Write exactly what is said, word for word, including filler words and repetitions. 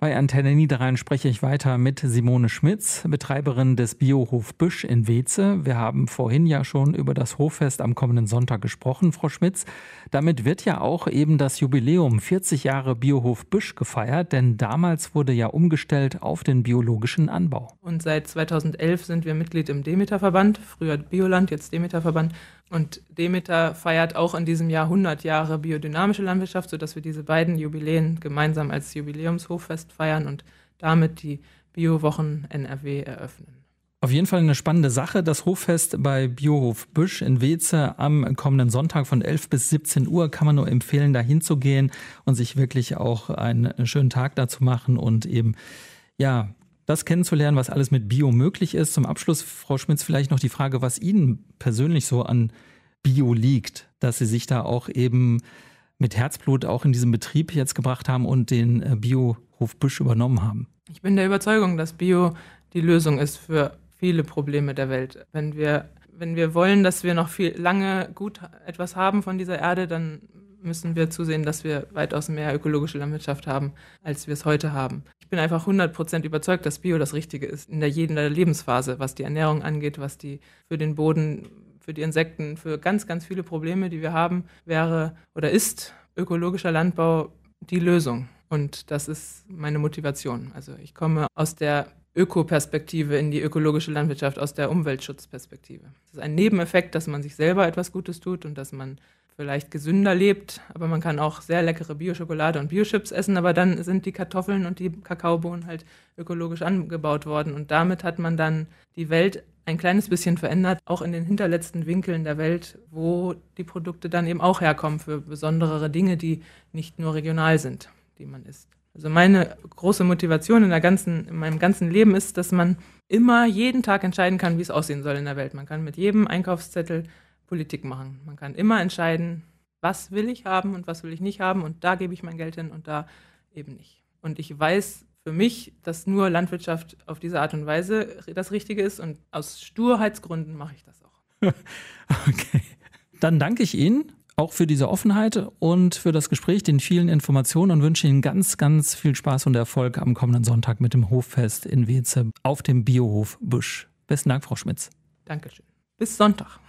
Bei Antenne Niederrhein spreche ich weiter mit Simone Schmitz, Betreiberin des Biohof Büsch in Weeze. Wir haben vorhin ja schon über das Hoffest am kommenden Sonntag gesprochen, Frau Schmitz. Damit wird ja auch eben das Jubiläum vierzig Jahre Biohof Büsch gefeiert, denn damals wurde ja umgestellt auf den biologischen Anbau. Und seit zweitausendelf sind wir Mitglied im Demeter-Verband, früher Bioland, jetzt Demeter-Verband. Und Demeter feiert auch in diesem Jahr hundert Jahre biodynamische Landwirtschaft, sodass wir diese beiden Jubiläen gemeinsam als Jubiläumshoffest feiern und damit die Biowochen N R W eröffnen. Auf jeden Fall eine spannende Sache, das Hoffest bei Biohof Büsch in Weeze am kommenden Sonntag von elf bis siebzehn Uhr. Kann man nur empfehlen, da hinzugehen und sich wirklich auch einen schönen Tag dazu machen und eben, ja, das kennenzulernen, was alles mit Bio möglich ist. Zum Abschluss, Frau Schmitz, vielleicht noch die Frage, was Ihnen persönlich so an Bio liegt, dass Sie sich da auch eben mit Herzblut auch in diesem Betrieb jetzt gebracht haben und den Biohof Büsch übernommen haben. Ich bin der Überzeugung, dass Bio die Lösung ist für viele Probleme der Welt. Wenn wir, wenn wir wollen, dass wir noch viel lange gut etwas haben von dieser Erde, dann müssen wir zusehen, dass wir weitaus mehr ökologische Landwirtschaft haben, als wir es heute haben. Ich bin einfach hundert Prozent überzeugt, dass Bio das Richtige ist in der jeden Lebensphase, was die Ernährung angeht, was die für den Boden, für die Insekten, für ganz, ganz viele Probleme, die wir haben, wäre oder ist ökologischer Landbau die Lösung. Und das ist meine Motivation. Also ich komme aus der Ökoperspektive in die ökologische Landwirtschaft, aus der Umweltschutzperspektive. Es ist ein Nebeneffekt, dass man sich selber etwas Gutes tut und dass man vielleicht gesünder lebt, aber man kann auch sehr leckere Bio-Schokolade und Bio-Chips essen, aber dann sind die Kartoffeln und die Kakaobohnen halt ökologisch angebaut worden und damit hat man dann die Welt ein kleines bisschen verändert, auch in den hinterletzten Winkeln der Welt, wo die Produkte dann eben auch herkommen für besondere Dinge, die nicht nur regional sind, die man isst. Also meine große Motivation in der ganzen, in meinem ganzen Leben ist, dass man immer jeden Tag entscheiden kann, wie es aussehen soll in der Welt. Man kann mit jedem Einkaufszettel Politik machen. Man kann immer entscheiden, was will ich haben und was will ich nicht haben und da gebe ich mein Geld hin und da eben nicht. Und ich weiß für mich, dass nur Landwirtschaft auf diese Art und Weise das Richtige ist und aus Sturheitsgründen mache ich das auch. Okay, dann danke ich Ihnen auch für diese Offenheit und für das Gespräch, den vielen Informationen und wünsche Ihnen ganz, ganz viel Spaß und Erfolg am kommenden Sonntag mit dem Hoffest in Weeze auf dem Biohof Büsch. Besten Dank, Frau Schmitz. Dankeschön. Bis Sonntag.